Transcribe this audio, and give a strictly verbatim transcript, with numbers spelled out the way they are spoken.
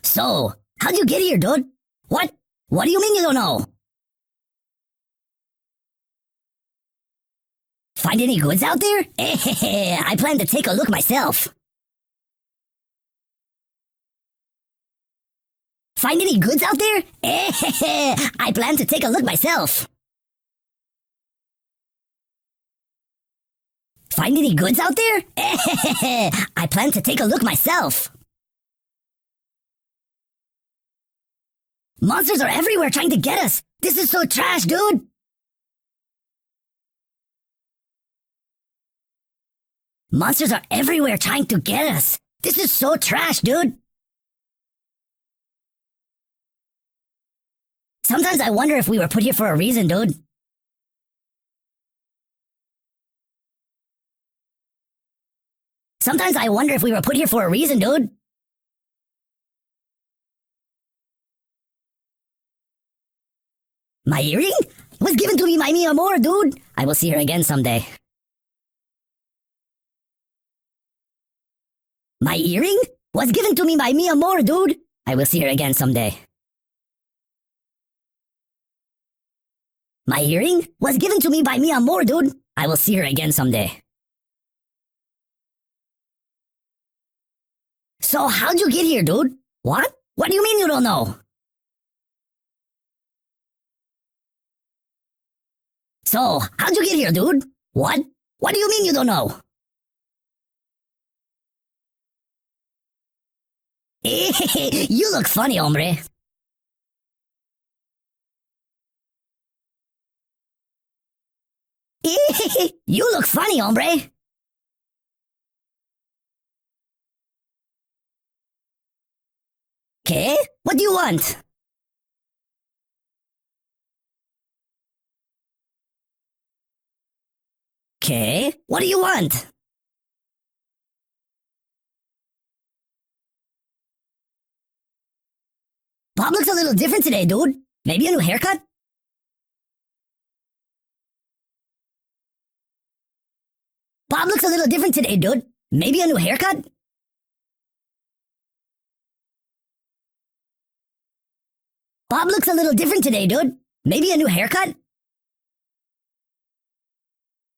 So, how'd you get here, dude? What? What do you mean you don't know? Find any goods out there? I plan to take a look myself. Find any goods out there? I plan to take a look myself. Find any goods out there? I plan to take a look myself. Monsters are everywhere trying to get us. This is so trash, dude. Monsters are everywhere trying to get us. This is so trash, dude. Sometimes I wonder if we were put here for a reason, dude. Sometimes I wonder if we were put here for a reason, dude. My earring was given to me by Mia Moore, dude. I will see her again someday. My earring was given to me by Mia Moore, dude. I will see her again someday. My earring was given to me by Mia Moore, dude. I will see her again someday. So how'd you get here, dude? What? What do you mean you don't know? So, how'd you get here, dude? What? What do you mean you don't know? You look funny, hombre. You look funny, hombre. ¿Qué? What do you want? ¿Qué? What do you want? Bob looks a little different today, dude. Maybe a new haircut? Bob looks a little different today, dude. Maybe a new haircut? Bob looks a little different today, dude. Maybe a new haircut?